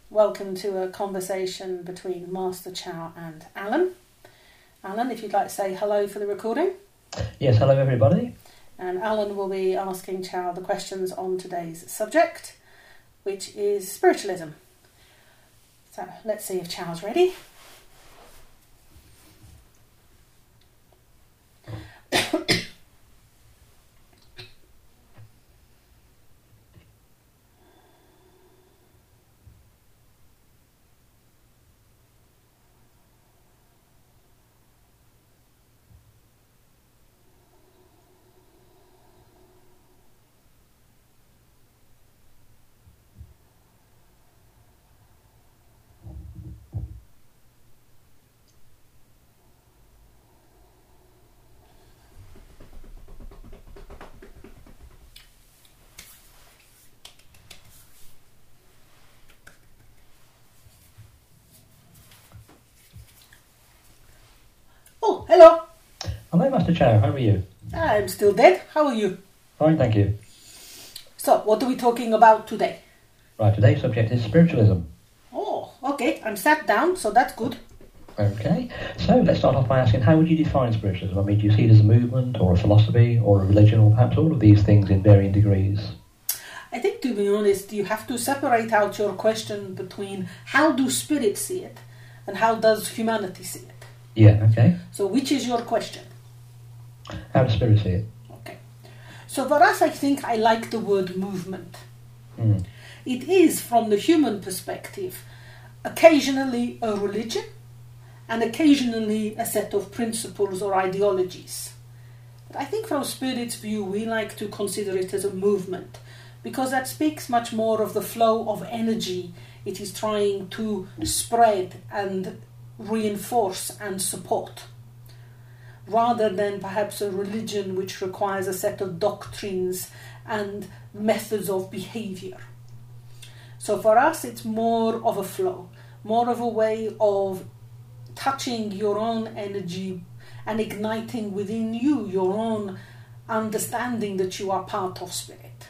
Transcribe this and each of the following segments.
Welcome to a conversation between Master Chow and Alan. Alan, if you'd like to say hello for the recording. Yes, hello everybody. And Alan will be asking Chow the questions on today's subject, which is spiritualism. So let's see if Chow's ready. Oh, hello. Hello, Master Chow. How are you? I'm still dead. How are you? Fine, thank you. So, what are we talking about today? Right, today's subject is spiritualism. Oh, okay. I'm sat down, so that's good. Okay, so let's start off by asking, how would you define spiritualism? I mean, do you see it as a movement, or a philosophy, or a religion, or perhaps all of these things in varying degrees? I think, to be honest, you have to separate out your question between how do spirits see it and how does humanity see it. Yeah, okay. So which is your question? How does spirit see it? Okay. So for us, I think I like the word movement. It is, from the human perspective, occasionally a religion and occasionally a set of principles or ideologies. But I think from spirit's view, we like to consider it as a movement because that speaks much more of the flow of energy it is trying to spread and reinforce and support, rather than perhaps a religion which requires a set of doctrines and methods of behavior. So for us, it's more of a flow, more of a way of touching your own energy and igniting within you your own understanding that you are part of spirit.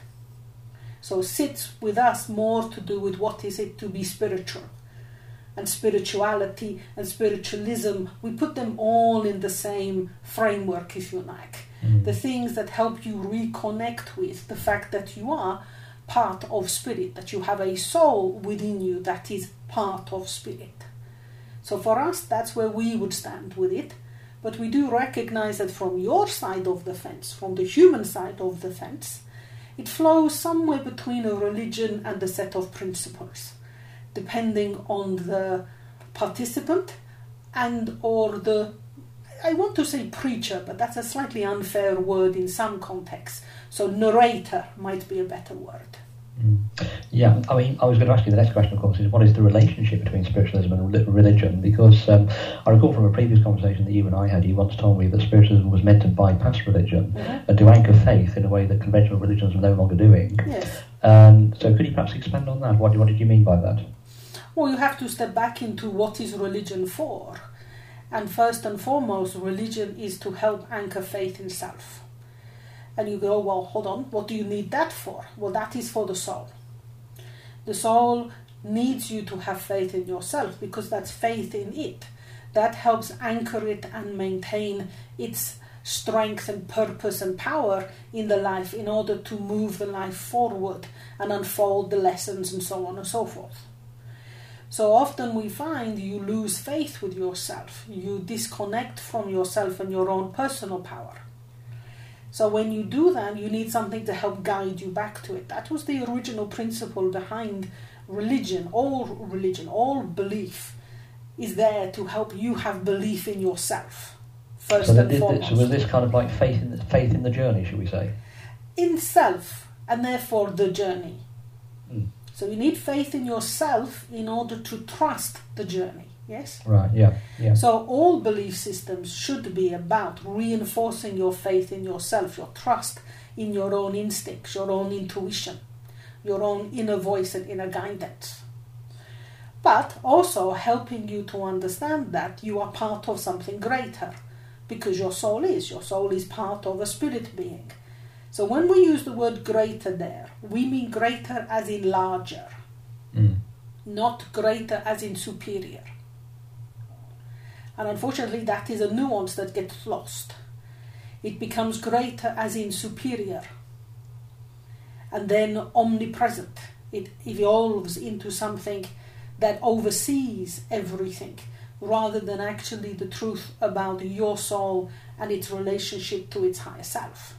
So sits with us more to do with what is it to be spiritual. And spirituality and spiritualism, we put them all in the same framework, if you like. The things that help you reconnect with the fact that you are part of spirit, that you have a soul within you that is part of spirit. So for us, that's where we would stand with it. But we do recognize that from your side of the fence, from the human side of the fence, it flows somewhere between a religion and a set of principles, depending on the participant and or the, I want to say preacher, but that's a slightly unfair word in some contexts. So narrator might be a better word. Yeah, I mean, I was going to ask you the next question, of course, is what is the relationship between spiritualism and religion? Because I recall from a previous conversation that you and I had, you once told me that spiritualism was meant to bypass religion and to anchor faith in a way that conventional religions are no longer doing. Yes. So could you perhaps expand on that? What did you mean by that? Well, you have to step back into what is religion for. And first and foremost, religion is to help anchor faith in self. And you go, well, hold on, what do you need that for? Well, that is for the soul. The soul needs you to have faith in yourself because that's faith in it. That helps anchor it and maintain its strength and purpose and power in the life in order to move the life forward and unfold the lessons and so on and so forth. So often we find you lose faith with yourself. You disconnect from yourself and your own personal power. So when you do that, you need something to help guide you back to it. That was the original principle behind religion. All belief is there to help you have belief in yourself, first and foremost. So was this kind of like faith in the journey, should we say? In self, and therefore the journey. So you need faith in yourself in order to trust the journey. Yes? Right, yeah. So all belief systems should be about reinforcing your faith in yourself, your trust in your own instincts, your own intuition, your own inner voice and inner guidance. But also helping you to understand that you are part of something greater, because your soul is part of a spirit being. So when we use the word greater there, we mean greater as in larger. not greater as in superior. And unfortunately, that is a nuance that gets lost. It becomes greater as in superior, and then omnipresent. It evolves into something that oversees everything, rather than actually the truth about your soul and its relationship to its higher self.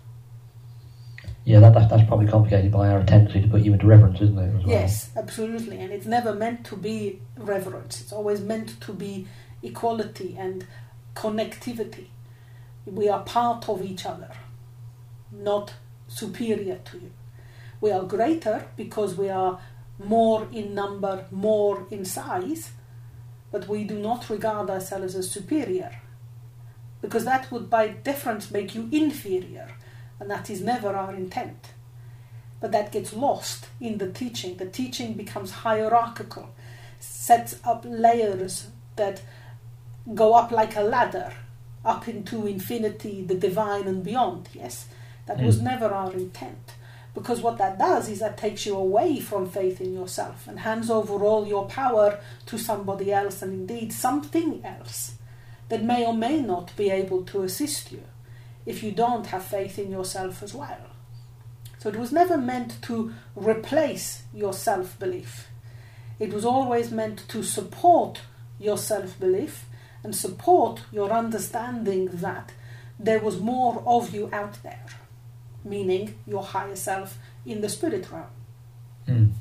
Yeah, that's probably complicated by our tendency to put you into reverence, isn't it? As well? Yes, absolutely. And it's never meant to be reverence. It's always meant to be equality and connectivity. We are part of each other, not superior to you. We are greater because we are more in number, more in size, but we do not regard ourselves as superior, because that would by difference make you inferior, and that is never our intent. But that gets lost in the teaching. The teaching becomes hierarchical, sets up layers that go up like a ladder, up into infinity, the divine and beyond. Yes, that was never our intent. Because what that does is that takes you away from faith in yourself and hands over all your power to somebody else, and indeed something else that may or may not be able to assist you if you don't have faith in yourself as well. So it was never meant to replace your self-belief. It was always meant to support your self-belief and support your understanding that there was more of you out there, meaning your higher self in the spirit realm.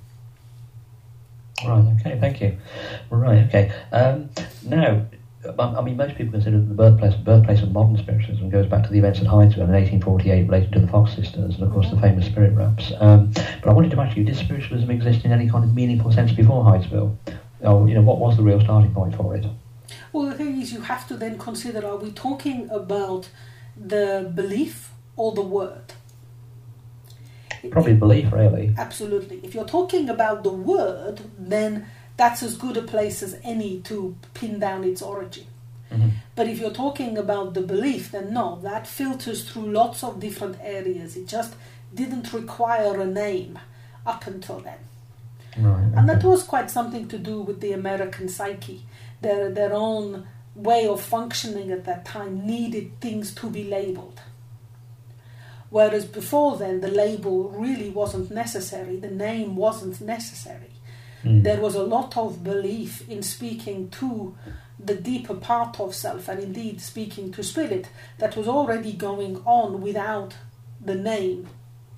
Right, okay, thank you. Right, okay. Now, I mean, most people consider the birthplace of modern spiritualism goes back to the events at Hydesville in 1848 related to the Fox sisters and, of course, the famous spirit raps. But I wanted to ask you, did spiritualism exist in any kind of meaningful sense before Hydesville? Or, what was the real starting point for it? Well, the thing is, you have to then consider, are we talking about the belief or the word? Probably belief, really. Absolutely. If you're talking about the word, then that's as good a place as any to pin down its origin. But if you're talking about the belief, then no, that filters through lots of different areas. It just didn't require a name up until then. Right, okay. And that was quite something to do with the American psyche. Their own way of functioning at that time needed things to be labelled. Whereas before then, the label really wasn't necessary, the name wasn't necessary. There was a lot of belief in speaking to the deeper part of self, and indeed speaking to spirit, that was already going on without the name.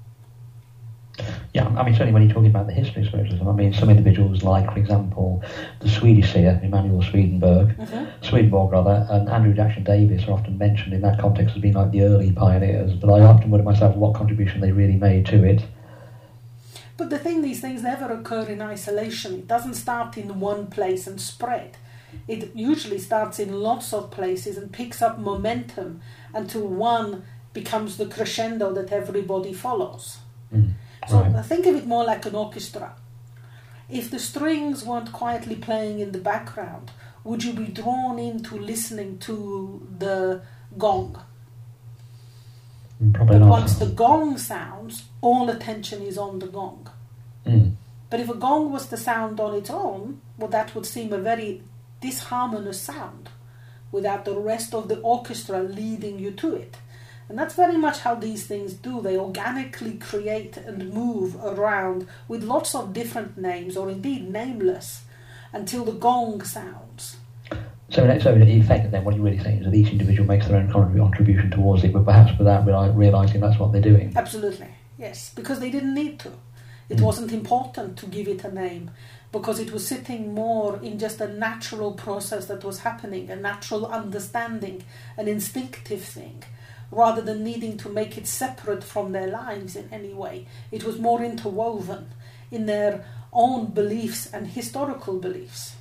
Yeah, I mean, certainly when you're talking about the history of spiritualism, I mean, some individuals like, for example, the Swedish seer, Emanuel Swedenborg, and Andrew Jackson Davis are often mentioned in that context as being like the early pioneers, but I often wonder myself what contribution they really made to it. But the thing, these things never occur in isolation. It doesn't start in one place and spread. It usually starts in lots of places and picks up momentum until one becomes the crescendo that everybody follows. So I think of it more like an orchestra. If the strings weren't quietly playing in the background, would you be drawn into listening to the gong? Probably but not. Once the gong sounds, all attention is on the gong. But if a gong was the sound on its own, well, that would seem a very disharmonious sound without the rest of the orchestra leading you to it. And that's very much how these things do. They organically create and move around with lots of different names, or indeed nameless, until the gong sounds. So in effect, then, what you're really saying is that each individual makes their own contribution towards it, but perhaps without realising that's what they're doing. Absolutely, yes, because they didn't need to. It wasn't important to give it a name, because it was sitting more in just a natural process that was happening, a natural understanding, an instinctive thing, rather than needing to make it separate from their lives in any way. It was more interwoven in their own beliefs and historical beliefs.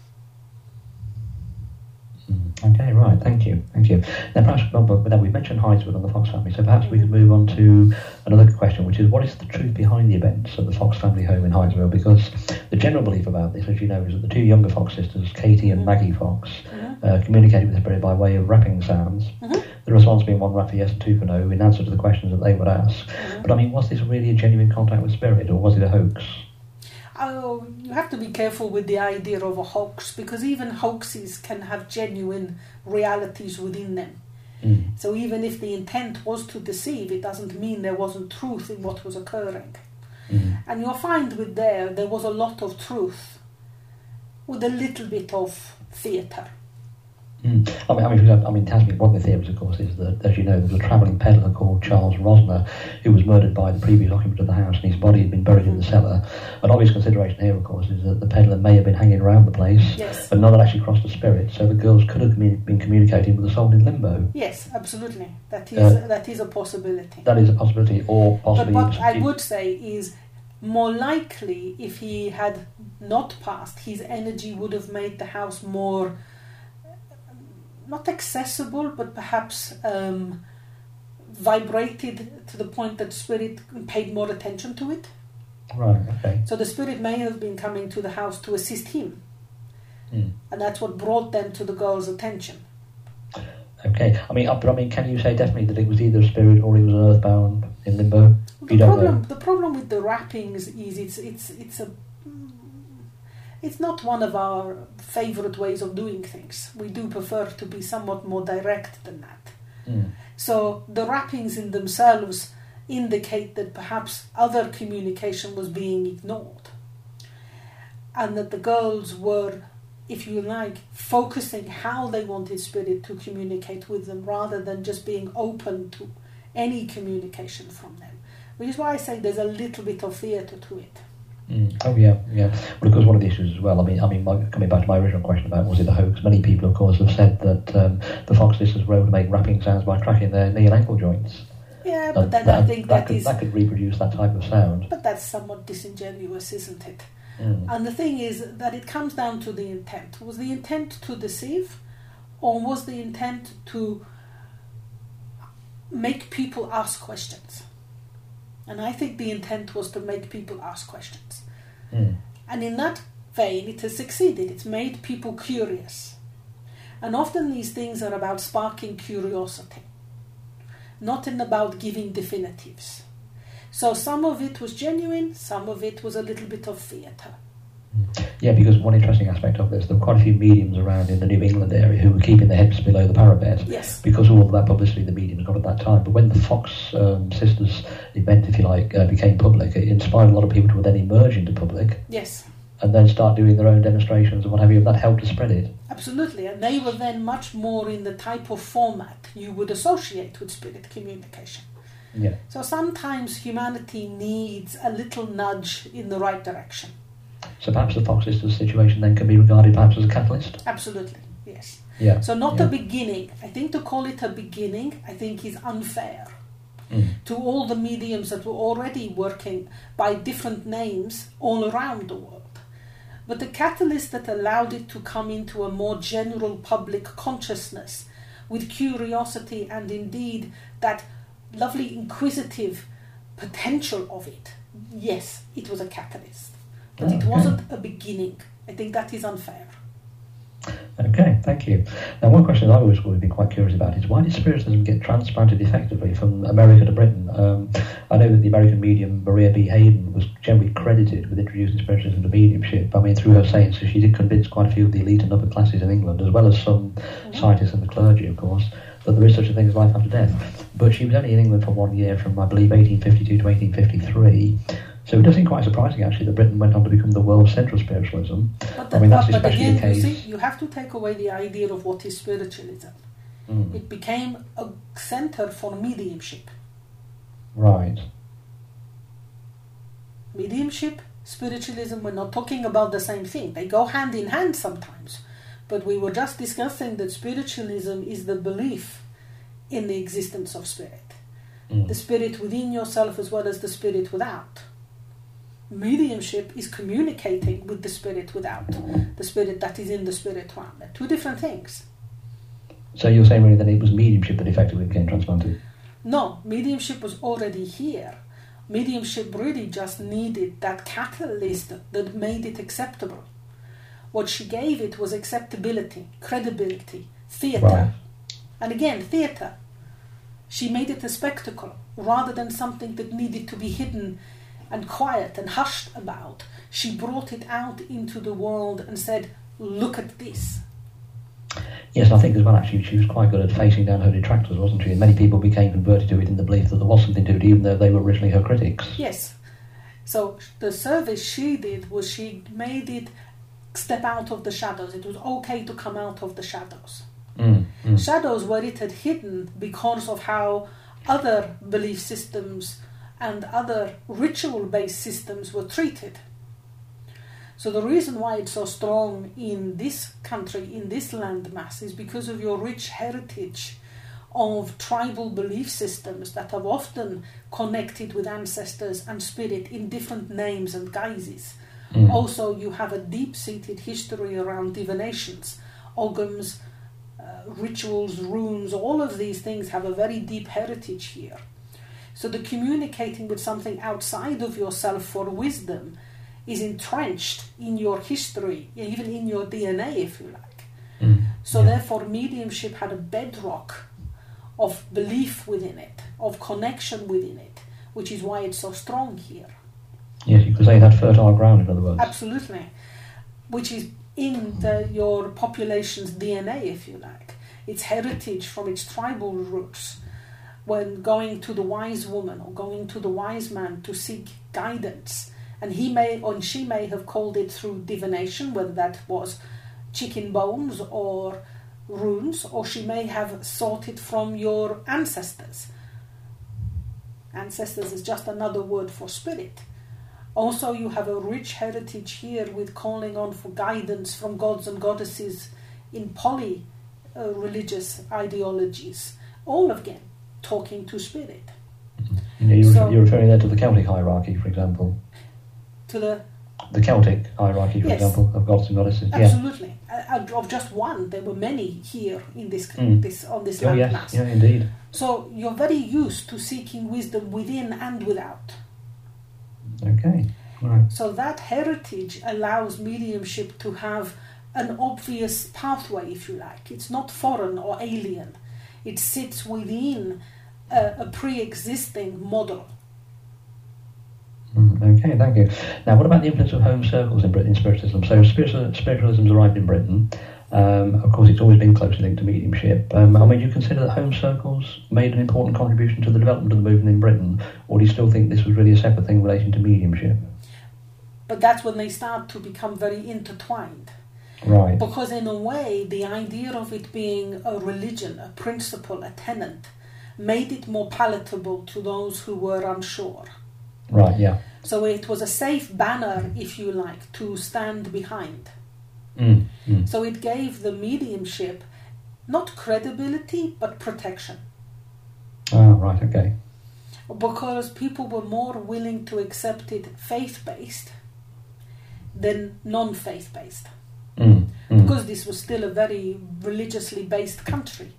Okay, right, thank you. Now perhaps, but we've mentioned Hydesville and the Fox family, so perhaps we could move on to another question, which is, what is the truth behind the events at the Fox family home in Hydesville? Because the general belief about this, as you know, is that the two younger Fox sisters, Katie and Maggie Fox, communicated with the spirit by way of rapping sounds. The response being one rap for yes and two for no in answer to the questions that they would ask. But I mean, was this really a genuine contact with spirit, or was it a hoax? you have to be careful with the idea of a hoax, because even hoaxes can have genuine realities within them. So even if the intent was to deceive, it doesn't mean there wasn't truth in what was occurring. And you'll find there was a lot of truth with a little bit of theatre. I mean, Tasmin, one of the theories, of course, is that, as you know, there was a travelling peddler called Charles Rosner who was murdered by the previous occupant of the house, and his body had been buried in the cellar. An obvious consideration here, of course, is that the peddler may have been hanging around the place, but not had actually crossed the spirit, so the girls could have been communicating with the soul in limbo. Yes, absolutely. That is a possibility. That is a possibility, or possibly... But what I would say is, more likely, if he had not passed, his energy would have made the house more... not accessible, but perhaps vibrated to the point that spirit paid more attention to it. Right, okay. So the spirit may have been coming to the house to assist him. And that's what brought them to the girl's attention. Okay. I mean, can you say definitely that it was either a spirit or he was an earthbound in limbo? The problem with the wrappings is it's not one of our favourite ways of doing things. We do prefer to be somewhat more direct than that. So the wrappings in themselves indicate that perhaps other communication was being ignored, and that the girls were, if you like, focusing how they wanted spirit to communicate with them rather than just being open to any communication from them. Which is why I say there's a little bit of theatre to it. Oh yeah. Well, of course, one of the issues as well. I mean, coming back to my original question about was it a hoax? Many people, of course, have said that the Fox sisters were able to make rapping sounds by tracking their knee and ankle joints. Yeah, but then I think that could reproduce that type of sound. But that's somewhat disingenuous, isn't it? And the thing is that it comes down to the intent. Was the intent to deceive, or was the intent to make people ask questions? And I think the intent was to make people ask questions. And in that vein, it has succeeded. It's made people curious. And often these things are about sparking curiosity, not about giving definitives. So some of it was genuine, some of it was a little bit of theatre. Yeah, because one interesting aspect of this, there were quite a few mediums around in the New England area who were keeping their heads below the parapet. Yes. Because of all that publicity the mediums got at that time. But when the Fox sisters event, if you like, became public, it inspired a lot of people to then emerge into public. Yes. And then start doing their own demonstrations and what have you. That helped to spread it. Absolutely. And they were then much more in the type of format you would associate with spirit communication. Yeah. So sometimes humanity needs a little nudge in the right direction. So perhaps the Fox sisters situation then can be regarded perhaps as a catalyst? Absolutely, yes. Yeah. So not a beginning. I think to call it a beginning, I think is unfair to all the mediums that were already working by different names all around the world. But the catalyst that allowed it to come into a more general public consciousness with curiosity and indeed that lovely inquisitive potential of it, yes, it was a catalyst. But it wasn't a beginning. I think that is unfair. Okay, thank you. Now, one question I've always been quite curious about is why did spiritism get transplanted effectively from America to Britain? I know that the American medium Maria B. Hayden was generally credited with introducing spiritism to mediumship. I mean, through her seances, she did convince quite a few of the elite and upper classes in England, as well as some scientists and the clergy, of course, that there is such a thing as life after death. But she was only in England for 1 year, from, I believe, 1852 to 1853. So it does seem quite surprising, actually, that Britain went on to become the world's centre of spiritualism. But again, the case. You see, you have to take away the idea of what is spiritualism. It became a centre for mediumship. Right. Mediumship, spiritualism, we're not talking about the same thing. They go hand in hand sometimes. But we were just discussing that spiritualism is the belief in the existence of spirit. The spirit within yourself as well as the spirit without. Mediumship is communicating with the spirit without, the spirit that is in the spirit realm. They're two different things. So you're saying really that it was mediumship that effectively became transplanted? No, mediumship was already here. Mediumship really just needed that catalyst that made it acceptable. What she gave it was acceptability, credibility, theatre. Right. And again, theatre. She made it a spectacle rather than something that needed to be hidden and quiet and hushed about, she brought it out into the world and said, look at this. Yes, I think as well, actually, she was quite good at facing down her detractors, wasn't she? And many people became converted to it in the belief that there was something to it, even though they were originally her critics. Yes. So the service she did was she made it step out of the shadows. It was okay to come out of the shadows. Shadows where it had hidden because of how other belief systems and other ritual-based systems were treated. So the reason why it's so strong in this country, in this landmass, is because of your rich heritage of tribal belief systems that have often connected with ancestors and spirit in different names and guises. Also, you have a deep-seated history around divinations, oghams, rituals, runes. All of these things have a very deep heritage here. So the communicating with something outside of yourself for wisdom is entrenched in your history, even in your DNA, if you like. So therefore, mediumship had a bedrock of belief within it, of connection within it, which is why it's so strong here. Yes, you could say that fertile ground, in other words. Absolutely. Which is in your population's DNA, if you like. Its heritage from its tribal roots. When going to the wise woman or going to the wise man to seek guidance, and he may or she may have called it through divination, whether that was chicken bones or runes, or she may have sought it from your ancestors. Ancestors is just another word for spirit. Also, you have a rich heritage here with calling on for guidance from gods and goddesses in religious ideologies. All again, talking to spirit. You're referring there to the Celtic hierarchy, for example. To the Celtic hierarchy, for example, of gods and goddesses. Absolutely. Of just one, there were many here in this on this landmass. Yes, yeah, indeed. So you're very used to seeking wisdom within and without. Okay, right. So that heritage allows mediumship to have an obvious pathway, if you like. It's not foreign or alien. It sits within a pre-existing model. Okay, thank you. Now, what about the influence of home circles in spiritualism? So spiritualism's arrived in Britain. Of course, it's always been closely linked to mediumship. I mean, do you consider that home circles made an important contribution to the development of the movement in Britain, or do you still think this was really a separate thing relating to mediumship? But that's when they start to become very intertwined. Right. Because in a way, the idea of it being a religion, a principle, a tenet, made it more palatable to those who were unsure. Right, yeah. So it was a safe banner, if you like, to stand behind. So it gave the mediumship not credibility, but protection. Oh, right, okay. Because people were more willing to accept it faith-based than non-faith-based. Because this was still a very religiously based country.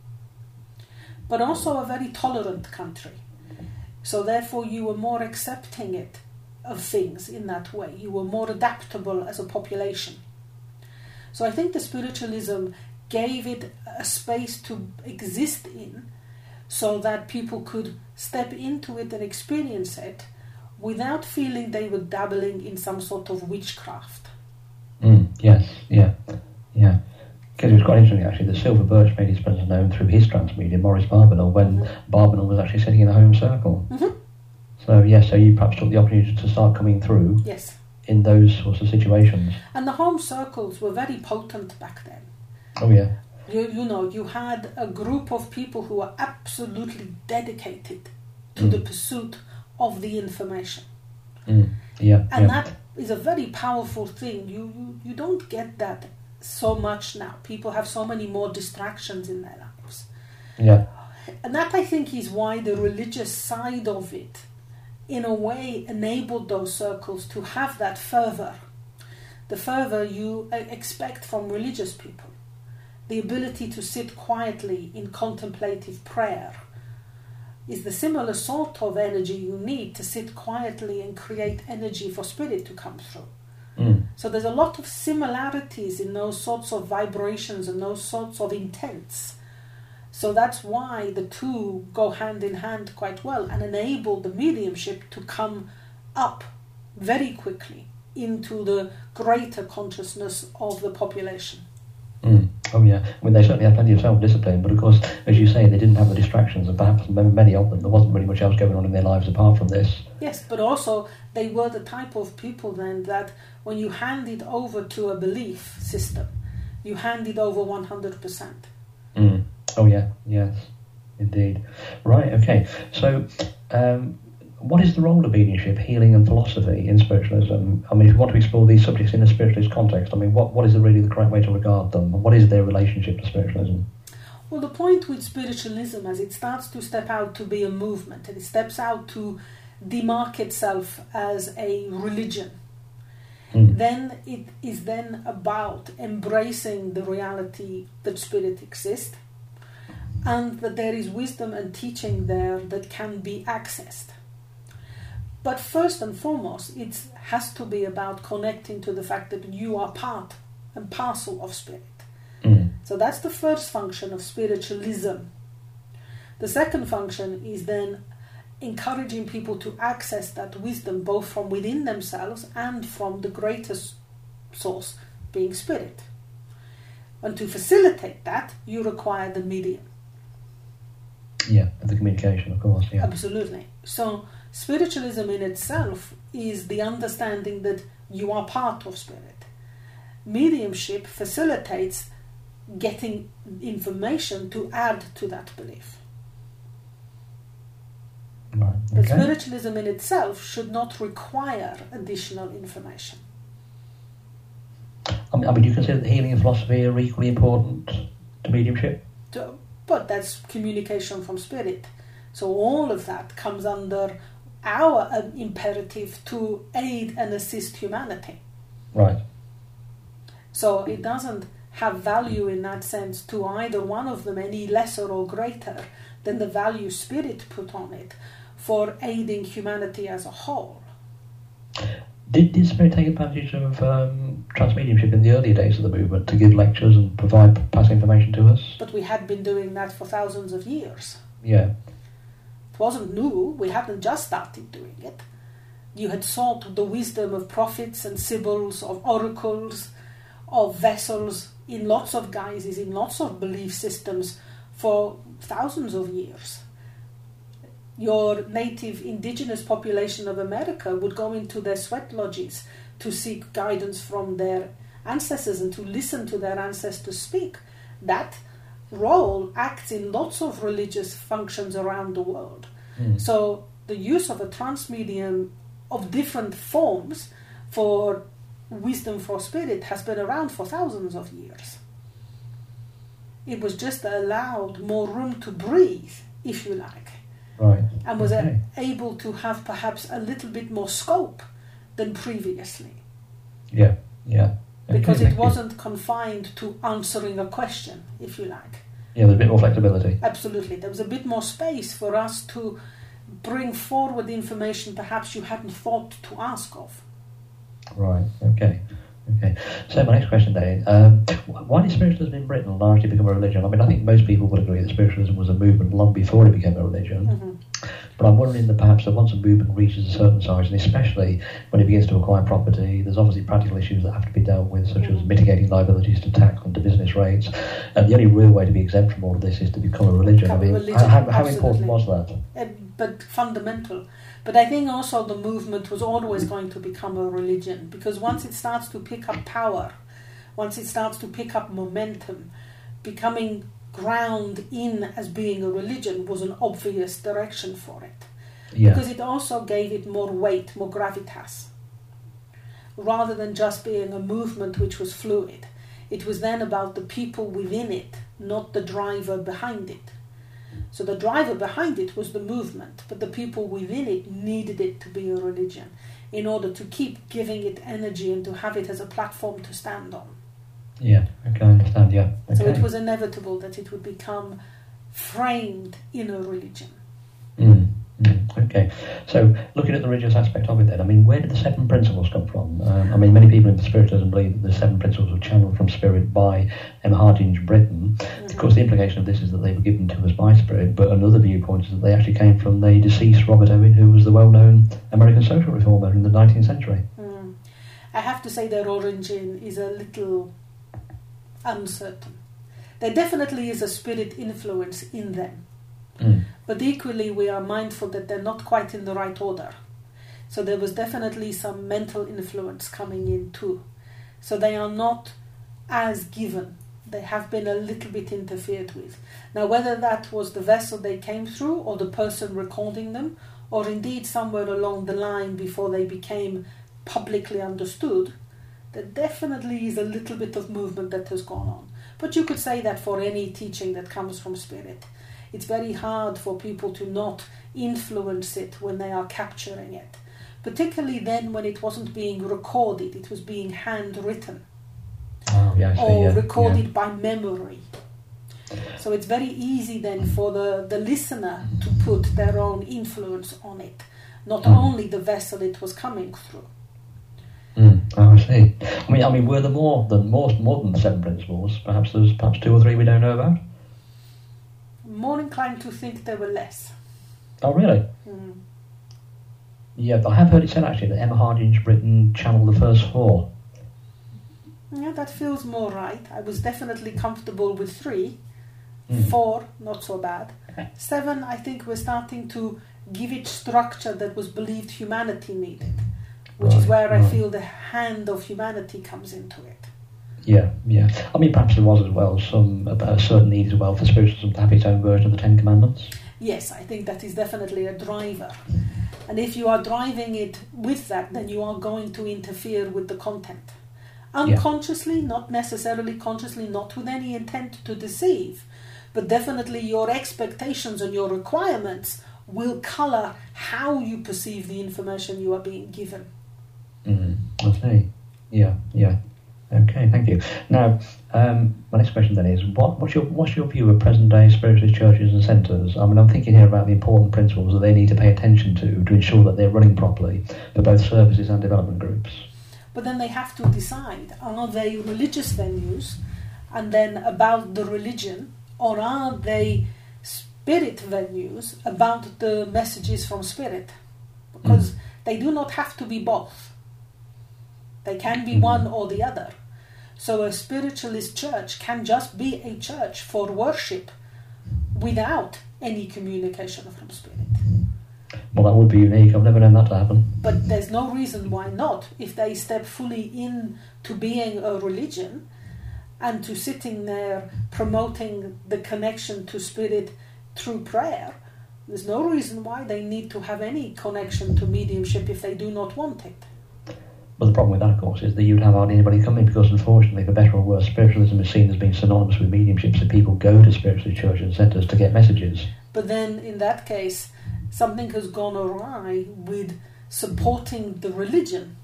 But also a very tolerant country. So therefore you were more accepting of things in that way. You were more adaptable as a population. So I think the spiritualism gave it a space to exist in so that people could step into it and experience it without feeling they were dabbling in some sort of witchcraft. Yes, yeah. Because it was quite interesting, actually, that Silver Birch made his presence known through his transmedium, Maurice Barbanel, when Barbanel was actually sitting in a home circle. So, yes, so you perhaps took the opportunity to start coming through in those sorts of situations. And the home circles were very potent back then. Oh, yeah. You had a group of people who were absolutely dedicated to the pursuit of the information. And that is a very powerful thing. You don't get that so much now. People have so many more distractions in their lives. Yeah. And that, I think, is why the religious side of it, in a way, enabled those circles to have that fervour. The fervour you expect from religious people. The ability to sit quietly in contemplative prayer is the similar sort of energy you need to sit quietly and create energy for spirit to come through. So there's a lot of similarities in those sorts of vibrations and those sorts of intents. So that's why the two go hand in hand quite well and enable the mediumship to come up very quickly into the greater consciousness of the population. Oh yeah, I mean they certainly had plenty of self-discipline, but of course, as you say, they didn't have the distractions, and perhaps many of them, there wasn't really much else going on in their lives apart from this. Yes, but also they were the type of people then that when you handed over to a belief system, you handed over 100%. Oh yeah, yes, indeed. Right, okay. So, what is the role of mediumship, healing and philosophy in spiritualism? I mean, if you want to explore these subjects in a spiritualist context, I mean, what is really the correct way to regard them? What is their relationship to spiritualism? Well, the point with spiritualism, as it starts to step out to be a movement, and it steps out to demark itself as a religion, then it is then about embracing the reality that spirit exists, and that there is wisdom and teaching there that can be accessed. But first and foremost, it has to be about connecting to the fact that you are part and parcel of spirit. So that's the first function of spiritualism. The second function is then encouraging people to access that wisdom both from within themselves and from the greatest source, being spirit. And to facilitate that, you require the medium. Yeah, and the communication, of course, yeah. Absolutely. So spiritualism in itself is the understanding that you are part of spirit. Mediumship facilitates getting information to add to that belief. Right, okay. But spiritualism in itself should not require additional information. I mean, do you consider that healing and philosophy are equally important to mediumship? But that's communication from spirit. So all of that comes under our imperative to aid and assist humanity. Right. So it doesn't have value in that sense to either one of them any lesser or greater than the value spirit put on it for aiding humanity as a whole. Did Spirit take advantage of transmediumship in the earlier days of the movement to give lectures and pass information to us? But we had been doing that for thousands of years. Yeah. It wasn't new. We hadn't just started doing it. You had sought the wisdom of prophets and sibyls, of oracles, of vessels, in lots of guises, in lots of belief systems for thousands of years. Your native indigenous population of America would go into their sweat lodges to seek guidance from their ancestors and to listen to their ancestors speak. That role acts in lots of religious functions around the world. So the use of a transmedium of different forms for wisdom for spirit has been around for thousands of years. It was just allowed more room to breathe, if you like. Right. And was able to have perhaps a little bit more scope than previously. Yeah, yeah. Because it wasn't confined to answering a question, if you like. Yeah, there's a bit more flexibility. Absolutely. There was a bit more space for us to bring forward information perhaps you hadn't thought to ask of. Right, okay. So my next question, Dave, why did spiritualism in Britain largely become a religion? I mean, I think most people would agree that spiritualism was a movement long before it became a religion. But I'm wondering that perhaps that once a movement reaches a certain size, and especially when it begins to acquire property, there's obviously practical issues that have to be dealt with, such as mitigating liabilities to tax and to business rates. And the only real way to be exempt from all of this is to become a religion. How important was that? But fundamental. But I think also the movement was always going to become a religion, because once it starts to pick up power, once it starts to pick up momentum, becoming ground in as being a religion was an obvious direction for it. Yeah. Because it also gave it more weight, more gravitas. Rather than just being a movement which was fluid, it was then about the people within it, not the driver behind it. So the driver behind it was the movement, but the people within it needed it to be a religion in order to keep giving it energy and to have it as a platform to stand on. Yeah, okay, I understand, yeah. Okay. So it was inevitable that it would become framed in a religion. Okay. So, looking at the religious aspect of it then, I mean, where did the 7 principles come from? I mean, many people in spiritualism believe that the 7 principles were channeled from Spirit by Emma Hardinge Britten. Of course, the implication of this is that they were given to us by Spirit, but another viewpoint is that they actually came from the deceased Robert Owen, who was the well-known American social reformer in the 19th century. I have to say their origin is a little uncertain. There definitely is a spirit influence in them. But equally we are mindful that they're not quite in the right order. So there was definitely some mental influence coming in too. So they are not as given. They have been a little bit interfered with. Now whether that was the vessel they came through or the person recording them, or indeed somewhere along the line before they became publicly understood, there definitely is a little bit of movement that has gone on. But you could say that for any teaching that comes from Spirit. It's very hard for people to not influence it when they are capturing it. Particularly then when it wasn't being recorded, it was being handwritten. Recorded by memory. So it's very easy then for the listener to put their own influence on it, not only the vessel it was coming through. I see. I mean, were there more than the 7 principles? Perhaps there's 2 or 3 we don't know about. More inclined to think there were less. Oh, really? Yeah, I have heard it said actually that Emma Hardinge Britten channeled the first 4. Yeah, that feels more right. I was definitely comfortable with 3. 4, not so bad. 7, I think we're starting to give it structure that was believed humanity needed, which is where I feel the hand of humanity comes into it. Yeah. I mean, perhaps there was as well a certain need as well for spiritualism to have its own version of the 10 Commandments. Yes, I think that is definitely a driver. And if you are driving it with that, then you are going to interfere with the content. Unconsciously, not necessarily consciously, not with any intent to deceive, but definitely your expectations and your requirements will colour how you perceive the information you are being given. I see. Yeah. Okay, thank you. Now, my next question then is, what's your view of present-day spiritualist churches and centres? I mean, I'm thinking here about the important principles that they need to pay attention to ensure that they're running properly for both services and development groups. But then they have to decide, are they religious venues and then about the religion, or are they spirit venues about the messages from Spirit? Because they do not have to be both. They can be one or the other. So a spiritualist church can just be a church for worship without any communication from Spirit. Well, that would be unique. I've never known that to happen. But there's no reason why not. If they step fully into being a religion and to sitting there promoting the connection to Spirit through prayer, there's no reason why they need to have any connection to mediumship if they do not want it. But the problem with that, of course, is that you'd have hardly anybody coming because, unfortunately, for better or worse, spiritualism is seen as being synonymous with mediumship, so people go to spiritualist churches and centres to get messages. But then, in that case, something has gone awry with supporting the religion.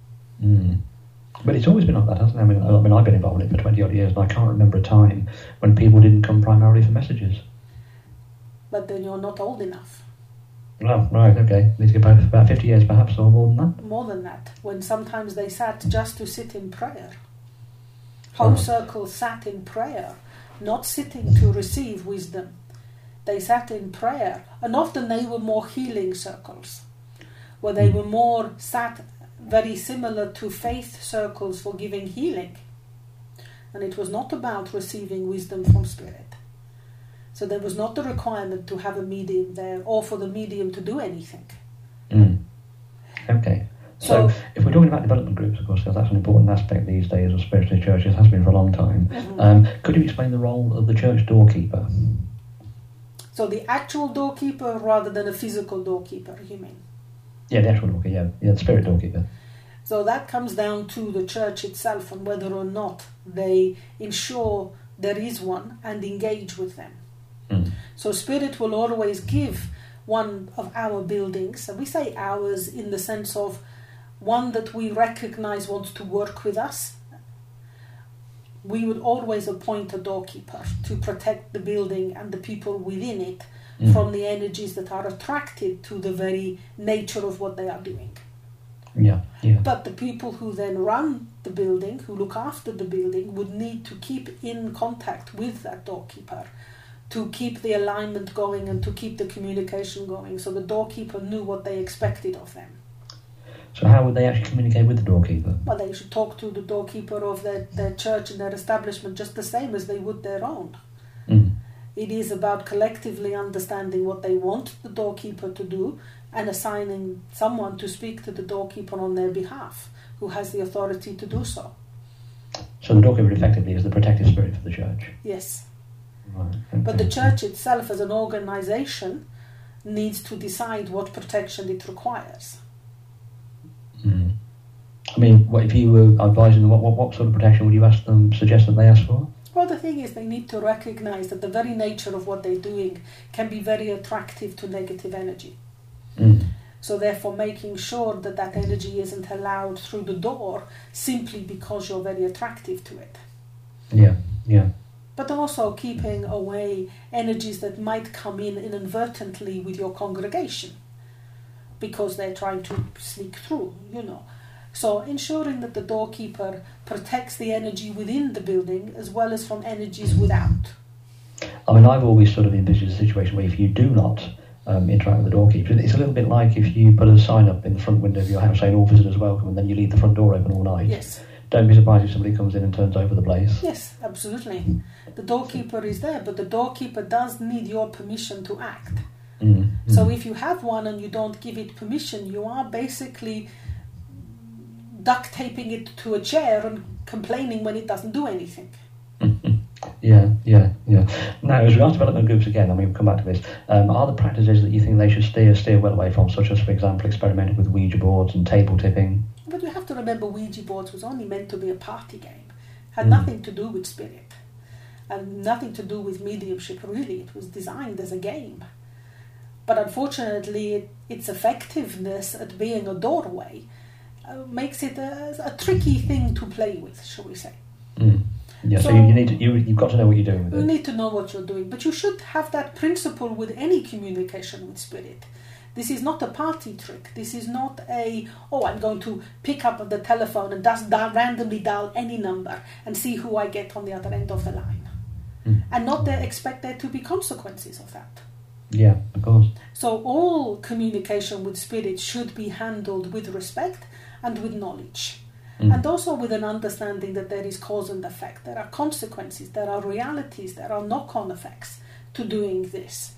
But it's always been like that, hasn't it? I mean, I've been involved in it for 20-odd years, and I can't remember a time when people didn't come primarily for messages. But then you're not old enough. Oh, right, okay. Need to go back about 50 years perhaps, or more than that? More than that, when sometimes they sat just to sit in prayer. Home circles sat in prayer, not sitting to receive wisdom. They sat in prayer, and often they were more healing circles, where they were more sat very similar to faith circles for giving healing. And it was not about receiving wisdom from Spirit. So there was not the requirement to have a medium there or for the medium to do anything. Okay. So if we're talking about development groups, of course, because that's an important aspect these days of spiritualist churches, has been for a long time. Could you explain the role of the church doorkeeper? So the actual doorkeeper rather than a physical doorkeeper, you mean? Yeah, the actual doorkeeper, yeah, the spirit doorkeeper. So that comes down to the church itself and whether or not they ensure there is one and engage with them. So Spirit will always give one of our buildings, and we say ours in the sense of one that we recognize wants to work with us. We would always appoint a doorkeeper to protect the building and the people within it from the energies that are attracted to the very nature of what they are doing. Yeah. But the people who then run the building, who look after the building, would need to keep in contact with that doorkeeper to keep the alignment going and to keep the communication going, so the doorkeeper knew what they expected of them. So how would they actually communicate with the doorkeeper? Well, they should talk to the doorkeeper of their church and their establishment just the same as they would their own. It is about collectively understanding what they want the doorkeeper to do and assigning someone to speak to the doorkeeper on their behalf, who has the authority to do so. So the doorkeeper effectively is the protective spirit for the church? Yes. Right, okay. But the church itself as an organisation needs to decide what protection it requires. I mean, if you were advising them, what sort of protection would you suggest that they ask for? Well, the thing is, they need to recognise that the very nature of what they're doing can be very attractive to negative energy. So therefore making sure that that energy isn't allowed through the door simply because you're very attractive to it. Yeah. But also keeping away energies that might come in inadvertently with your congregation because they're trying to sneak through, So ensuring that the doorkeeper protects the energy within the building as well as from energies without. I mean, I've always sort of envisaged a situation where if you do not interact with the doorkeeper, it's a little bit like if you put a sign up in the front window of your house saying all visitors welcome, and then you leave the front door open all night. Yes. Don't be surprised if somebody comes in and turns over the place. Yes, absolutely. The doorkeeper is there, but the doorkeeper does need your permission to act. So if you have one and you don't give it permission, you are basically duct taping it to a chair and complaining when it doesn't do anything. Yeah. Now, as regards development groups again, I mean, we'll come back to this. Are the practices that you think they should steer well away from, such as, for example, experimenting with Ouija boards and table tipping? But you have to remember, Ouija boards was only meant to be a party game. Had nothing to do with spirit and nothing to do with mediumship, really. It was designed as a game. But unfortunately, its effectiveness at being a doorway makes it a tricky thing to play with, shall we say. Yeah, so you've got to know what you're doing with it. You need to know what you're doing, but you should have that principle with any communication with spirit. This is not a party trick. This is not I'm going to pick up the telephone and just randomly dial any number and see who I get on the other end of the line. And not expect there to be consequences of that. Yeah, of course. So all communication with spirit should be handled with respect and with knowledge. And also with an understanding that there is cause and effect. There are consequences, there are realities, there are knock-on effects to doing this.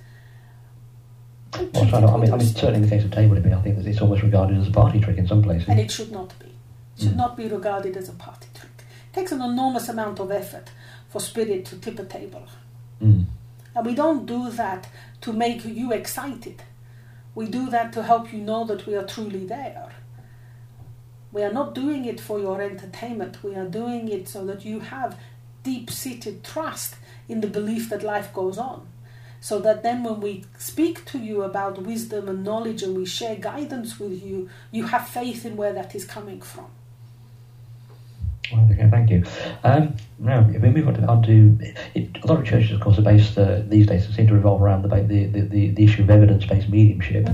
I mean, certainly in the case of table tipping, I think that it's almost regarded as a party trick in some places. And it should not be. It should not be regarded as a party trick. It takes an enormous amount of effort for spirit to tip a table. And we don't do that to make you excited. We do that to help you know that we are truly there. We are not doing it for your entertainment. We are doing it so that you have deep-seated trust in the belief that life goes on. So that then when we speak to you about wisdom and knowledge and we share guidance with you, you have faith in where that is coming from. Okay, thank you. Now, if we move on to a lot of churches, of course, are based these days seem to revolve around the issue of evidence-based mediumship.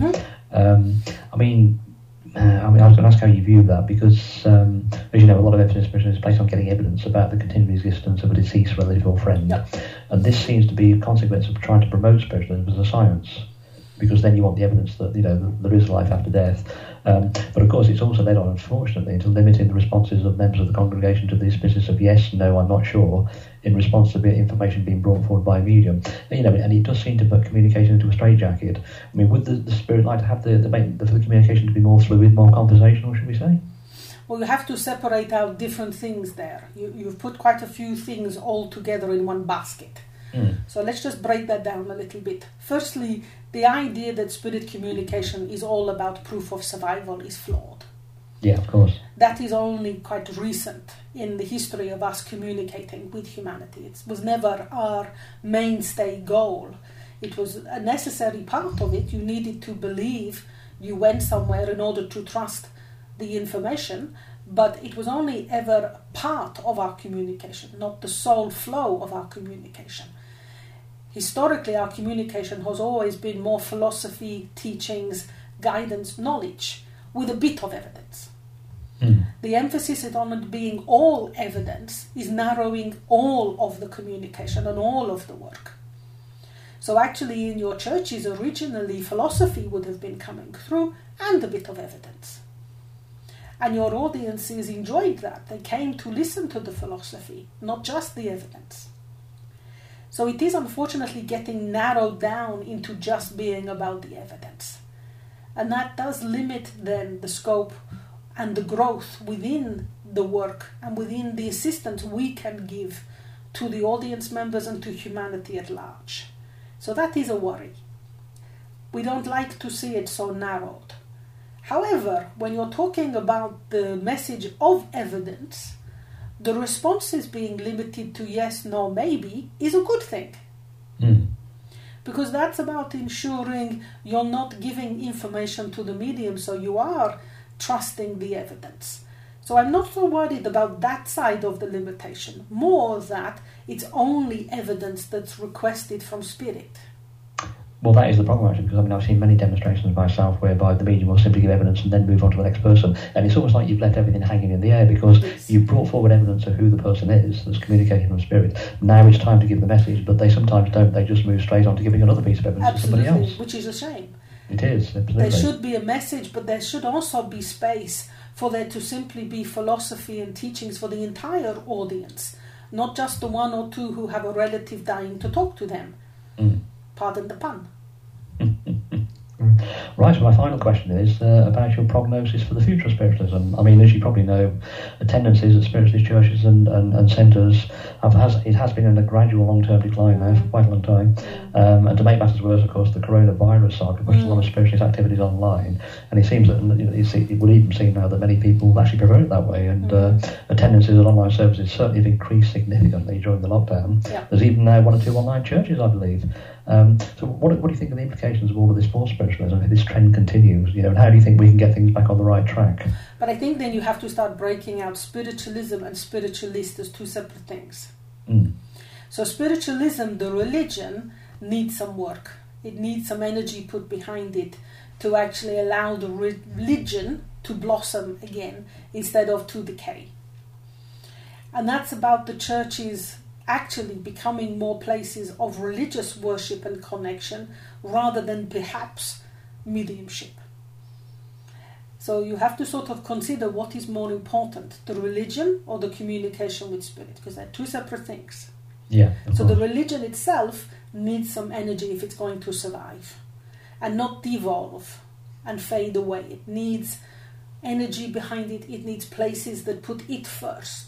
I was going to ask how you view that, because, as you know, a lot of evidence is based on getting evidence about the continued existence of a deceased relative or friend. Yep. And this seems to be a consequence of trying to promote spiritualism as a science, because then you want the evidence that, there is life after death. But of course, it's also led on, unfortunately, to limiting the responses of members of the congregation to this business of yes, no, I'm not sure, in response to the information being brought forward by a medium. And it does seem to put communication into a straitjacket. I mean, would the spirit like to have the communication to be more fluid, more conversational, should we say? Well, you have to separate out different things there. You've put quite a few things all together in one basket. So let's just break that down a little bit. Firstly, the idea that spirit communication is all about proof of survival is flawed. Yeah, of course. That is only quite recent in the history of us communicating with humanity. It was never our mainstay goal. It was a necessary part of it. You needed to believe you went somewhere in order to trust the information, but it was only ever part of our communication, not the sole flow of our communication. historically our communication has always been more philosophy, teachings, guidance, knowledge, with a bit of evidence. The emphasis on it being all evidence is narrowing all of the communication and all of the work. So actually in your churches originally philosophy would have been coming through and a bit of evidence. And your audiences enjoyed that. They came to listen to the philosophy, not just the evidence. So it is unfortunately getting narrowed down into just being about the evidence. And that does limit then the scope and the growth within the work and within the assistance we can give to the audience members and to humanity at large. So that is a worry. We don't like to see it so narrowed. However, when you're talking about the message of evidence, the responses being limited to yes, no, maybe is a good thing. Because that's about ensuring you're not giving information to the medium, so you are trusting the evidence. So I'm not so worried about that side of the limitation, more that it's only evidence that's requested from spirit. Well, that is the problem, actually, because I've seen many demonstrations myself whereby the medium will simply give evidence and then move on to the next person. And it's almost like you've left everything hanging in the air because you've brought forward evidence of who the person is that's communicating from spirit. Now it's time to give the message, but they sometimes don't. They just move straight on to giving another piece of evidence to somebody else. Which is a shame. It is, absolutely. There should be a message, but there should also be space for there to simply be philosophy and teachings for the entire audience, not just the one or two who have a relative dying to talk to them. Pardon the pun. Right, so my final question is about your prognosis for the future of spiritualism. I mean, as you probably know, the tendencies of spiritualist churches and centres has been in a gradual long-term decline now for quite a long time. And to make matters worse, of course, the coronavirus saga pushed a lot of spiritualist activities online, and it seems that it would even seem now that many people actually prefer it that way. And attendances at online services certainly have increased significantly during the lockdown. Yeah. There's even now 1 or 2 online churches, I believe. So what do you think of the implications of all of this for spiritualism if this trend continues? And how do you think we can get things back on the right track? But I think then you have to start breaking out spiritualism and spiritualist as two separate things. So spiritualism, the religion, needs some work. It needs some energy put behind it to actually allow the religion to blossom again instead of to decay. And that's about the churches actually becoming more places of religious worship and connection rather than perhaps mediumship. So you have to sort of consider what is more important, the religion or the communication with spirit, because they're two separate things. Yeah. So the religion itself needs some energy if it's going to survive and not devolve and fade away. It needs energy behind it. It needs places that put it first.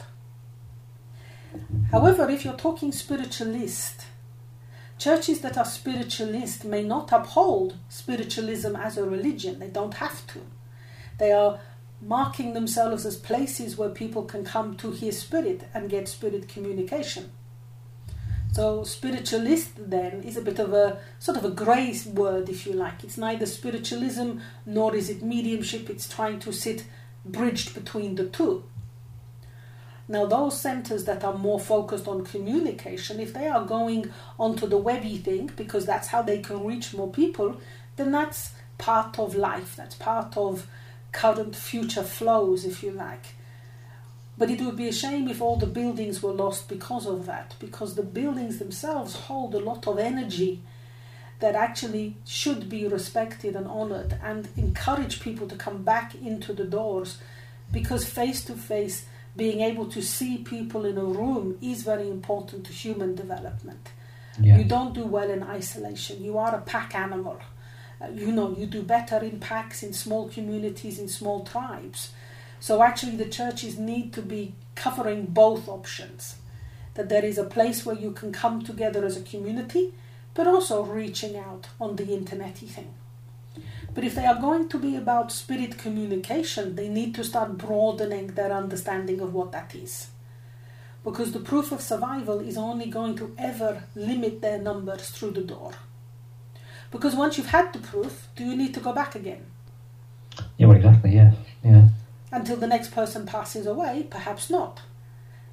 However, if you're talking spiritualist, churches that are spiritualist may not uphold spiritualism as a religion. They don't have to. They are marking themselves as places where people can come to hear spirit and get spirit communication. So spiritualist then is a bit of a sort of a grey word, if you like. It's neither spiritualism nor is it mediumship. It's trying to sit bridged between the two. Now, those centres that are more focused on communication, if they are going onto the webby thing, because that's how they can reach more people, then that's part of life. That's part of current future flows, if you like. But it would be a shame if all the buildings were lost because of that, because the buildings themselves hold a lot of energy that actually should be respected and honoured and encourage people to come back into the doors, because face-to-face being able to see people in a room is very important to human development. Yeah. You don't do well in isolation. You are a pack animal. You do better in packs, in small communities, in small tribes. So actually the churches need to be covering both options. That there is a place where you can come together as a community, but also reaching out on the internet-y thing. But if they are going to be about spirit communication, they need to start broadening their understanding of what that is. Because the proof of survival is only going to ever limit their numbers through the door. Because once you've had the proof, do you need to go back again? Yeah, well, exactly, yeah. Until the next person passes away, perhaps not.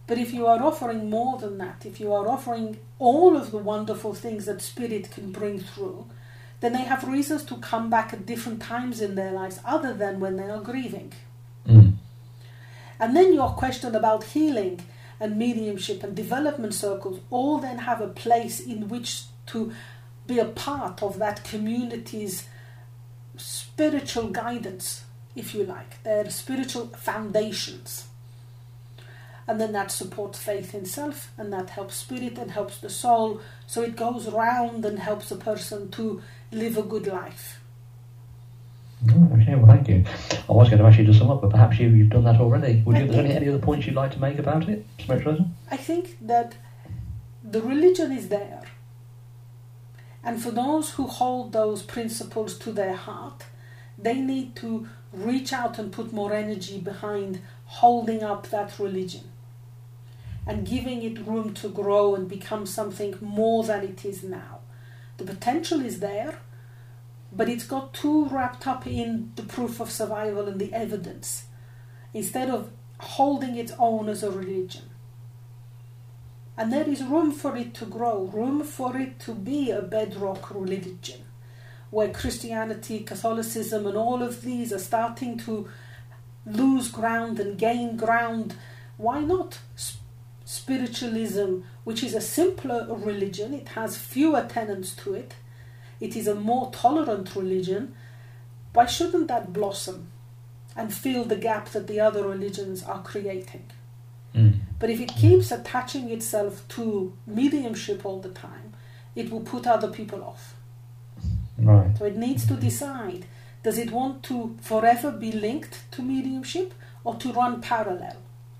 But if you are offering more than that, if you are offering all of the wonderful things that Spirit can bring through, then they have reasons to come back at different times in their lives other than when they are grieving. And then your question about healing and mediumship and development circles all then have a place in which to be a part of that community's spiritual guidance, if you like, their spiritual foundations. And then that supports faith in self, and that helps spirit and helps the soul, so it goes round and helps a person to live a good life. Okay, well, thank you. I was going to ask you to sum up, but perhaps you've done that already. Would you, there any other points you'd like to make about it, spiritualism? I think that the religion is there, and for those who hold those principles to their heart, they need to reach out and put more energy behind holding up that religion and giving it room to grow and become something more than it is now. The potential is there, but it's got too wrapped up in the proof of survival and the evidence, instead of holding its own as a religion. And there is room for it to grow, room for it to be a bedrock religion, where Christianity, Catholicism and all of these are starting to lose ground and gain ground. Why not spiritualism, which is a simpler religion? It has fewer tenets to it. It is a more tolerant religion. Why shouldn't that blossom and fill the gap that the other religions are creating? But if it keeps attaching itself to mediumship all the time, it will put other people off. Right. So it needs to decide, does it want to forever be linked to mediumship or to run parallel?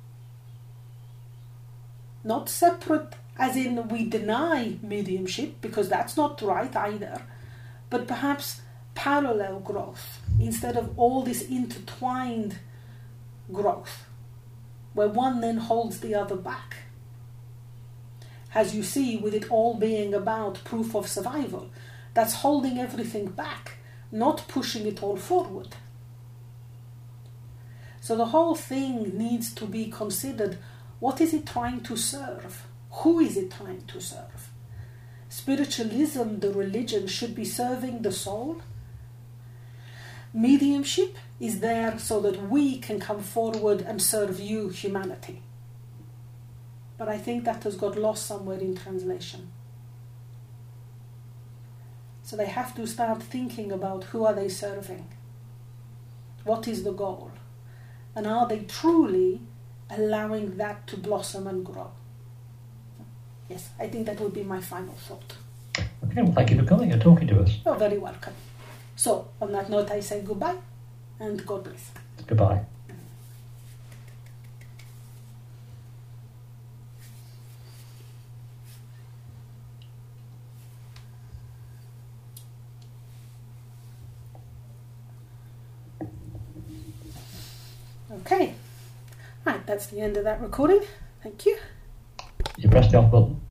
Not separate as in we deny mediumship, because that's not right either, but perhaps parallel growth instead of all this intertwined growth, where one then holds the other back. As you see, with it all being about proof of survival, that's holding everything back, not pushing it all forward. So the whole thing needs to be considered. What is it trying to serve? Who is it trying to serve? Spiritualism, the religion, should be serving the soul. Mediumship is there so that we can come forward and serve you, humanity. But I think that has got lost somewhere in translation. So they have to start thinking about who are they serving? What is the goal? And are they truly allowing that to blossom and grow? Yes, I think that would be my final thought. Okay, well, thank you for coming and talking to us. You're very welcome. So, on that note, I say goodbye and God bless. Goodbye. Okay. Right, that's the end of that recording. Thank you. You press the off button.